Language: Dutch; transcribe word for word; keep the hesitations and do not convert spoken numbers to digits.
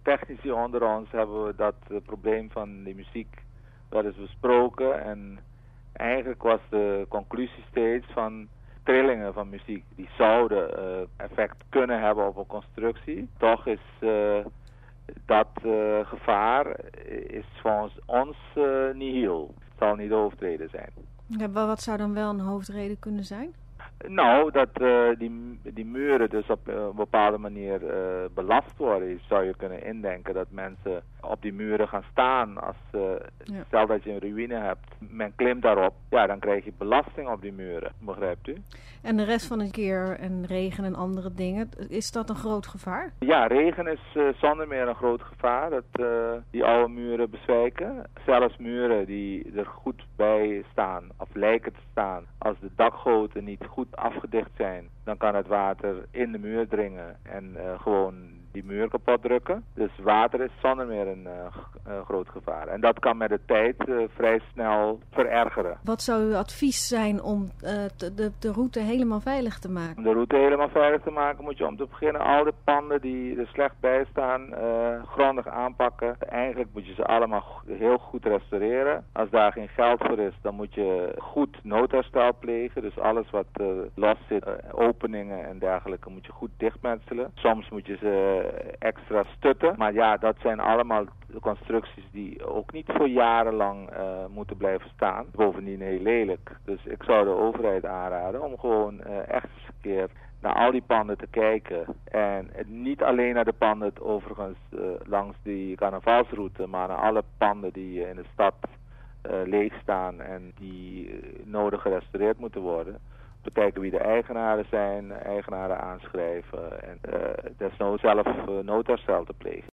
technici onder ons hebben we dat uh, probleem van de muziek wel eens besproken. En eigenlijk was de conclusie steeds van trillingen van muziek. Die zouden uh, effect kunnen hebben op een constructie. Toch is uh, dat uh, gevaar is volgens ons uh, nihil. Het zal niet de hoofdreden zijn. Ja, wat zou dan wel een hoofdreden kunnen zijn? Nou, dat uh, die, die muren dus op een bepaalde manier uh, belast worden. Je zou je kunnen indenken dat mensen op die muren gaan staan. Als, uh, ja. Stel dat je een ruïne hebt, men klimt daarop. Ja, dan krijg je belasting op die muren, begrijpt u? En de rest van het keer en regen en andere dingen, is dat een groot gevaar? Ja, regen is uh, zonder meer een groot gevaar. Dat uh, die oude muren bezwijken. Zelfs muren die er goed bij staan, of lijken te staan. Als de dakgoten niet goed afgedicht zijn, dan kan het water in de muur dringen en uh, gewoon die muur kapot drukken. Dus water is zonder meer een uh, uh, groot gevaar. En dat kan met de tijd uh, vrij snel verergeren. Wat zou uw advies zijn om uh, de, de, de route helemaal veilig te maken? Om de route helemaal veilig te maken moet je om te beginnen al de panden die er slecht bij staan uh, grondig aanpakken. Eigenlijk moet je ze allemaal heel goed restaureren. Als daar geen geld voor is, dan moet je goed noodherstel plegen. Dus alles wat uh, los zit, uh, openingen en dergelijke, moet je goed dichtmetselen. Soms moet je ze extra stutten. Maar ja, dat zijn allemaal constructies die ook niet voor jarenlang uh, moeten blijven staan. Bovendien heel lelijk. Dus ik zou de overheid aanraden om gewoon uh, echt eens een keer naar al die panden te kijken. En niet alleen naar de panden overigens uh, langs die carnavalsroute, maar naar alle panden die uh, in de stad uh, leeg staan en die uh, nodig gerestaureerd moeten worden. Te kijken wie de eigenaren zijn, eigenaren aanschrijven en uh, desnoods zelf uh, noodherstel te plegen.